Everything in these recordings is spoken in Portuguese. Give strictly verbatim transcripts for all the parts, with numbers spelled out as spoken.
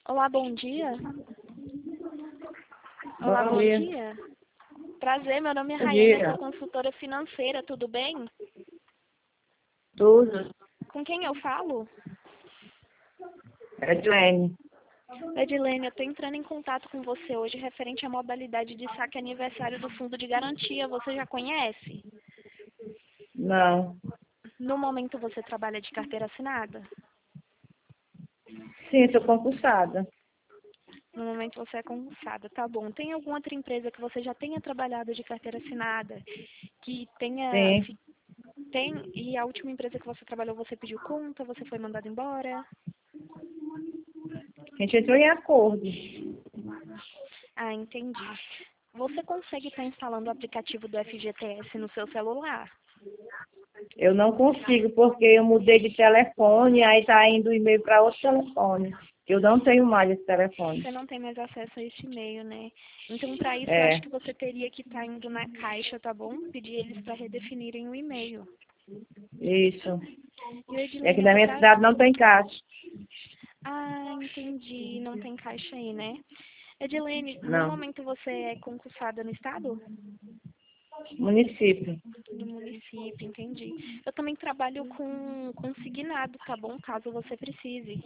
Olá, bom dia. Olá, Bom bom dia. dia. Prazer, meu nome é Bom Rayane, eu dia. sou consultora financeira, tudo bem? Tudo. Com quem eu falo? Edilene. Edilene, eu estou entrando em contato com você hoje referente à modalidade de saque aniversário do Fundo de Garantia. Você já conhece? Não. No momento você trabalha de carteira assinada? Sim, estou concursada. No momento você é concursada, tá bom. Tem alguma outra empresa que você já tenha trabalhado de carteira assinada, que tenha... Sim. fi- Tem, e a última empresa que você trabalhou, você pediu conta, você foi mandado embora? A gente entrou em acordo. Ah, entendi. Você consegue estar instalando o aplicativo do F G T S no seu celular? Eu não consigo porque eu mudei de telefone, aí está indo o e-mail para outro telefone. Eu não tenho mais esse telefone. Você não tem mais acesso a esse e-mail, né? Então, para isso, eu acho É, que você teria que estar indo na caixa, tá bom? Pedir eles para redefinirem o e-mail. isso. E, É que Edilene, eu na tô minha pra... cidade não tem caixa. Ah, entendi. Não tem caixa aí, né? Edilene, no Não. momento você é concursada no estado? Município. No município, entendi. Eu também trabalho com consignado, tá bom? Caso você precise.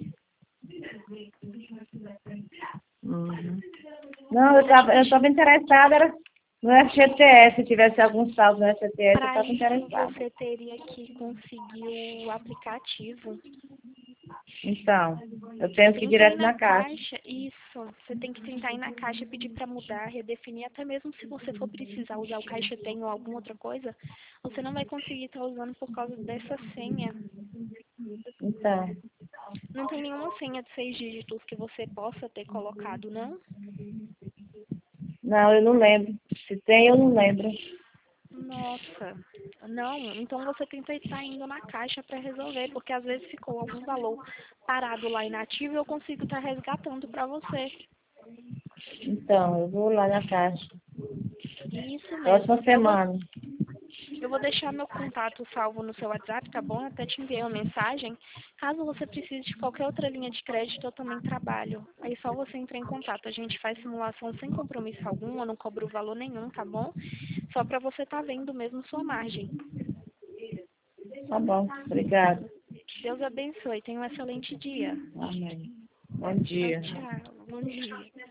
Uhum. Eu Não, eu vou deixar... estava eu estava interessada era no F G T S. Se tivesse algum saldo no F G T S, eu Para estava isso, interessada. você teria que conseguir o aplicativo. Então, eu tenho que ir Tenta ir direto na na caixa. caixa, isso. Você tem que tentar ir na caixa, pedir para mudar, redefinir. Até mesmo se você for precisar usar o Caixa Tem ou alguma outra coisa, você não vai conseguir estar usando por causa dessa senha. Então, Não tem nenhuma senha de seis dígitos que você possa ter colocado, não? não, eu não lembro. Se tem, eu não lembro. Nossa, não. Então você tenta estar indo na caixa para resolver, porque às vezes ficou algum valor parado lá inativo e eu consigo estar resgatando para você. Então, eu vou lá na caixa. Isso Próxima mesmo. Eu vou, semana. eu vou deixar meu contato salvo no seu WhatsApp, tá bom? Até te enviei uma mensagem. Caso você precise de qualquer outra linha de crédito, eu também trabalho. Aí só você entrar em contato. A gente faz simulação sem compromisso algum, eu não cobro valor nenhum, tá bom? Só para você estar vendo mesmo sua margem. Tá bom, obrigada. Deus abençoe. Tenha um excelente dia. Amém. Bom Tchau, dia. tchau. Bom dia.